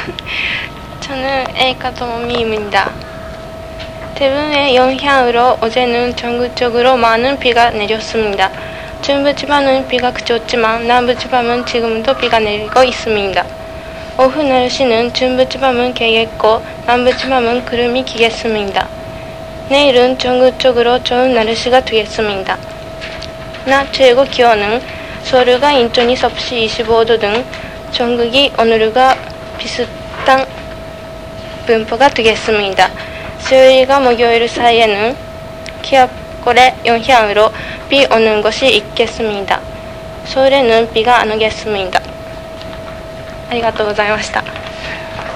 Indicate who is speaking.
Speaker 1: 저는 에이카 토모미입니다. 대부분의 영향으로 어제는 전국적으로 많은 비가 내렸습니다. 중부지방은 비가 그쳤지만 남부지방은 지금도 비가 내리고 있습니다. 오후 날씨는 중부지방은 개겠고 남부지방은 구름이 끼겠습니다. 내일은 전국적으로 좋은 날씨가 되겠습니다. 낮 최고 기온은 서울과 인천이 섭씨 25도 등 전국이 오늘과 비슷한 분포가 되겠습니다. 수요일과 목요일 사이에는 기압골의 영향으로 비 오는 곳이 있겠습니다. 서울에는 비가 안 오겠습니다. ありがとうございました。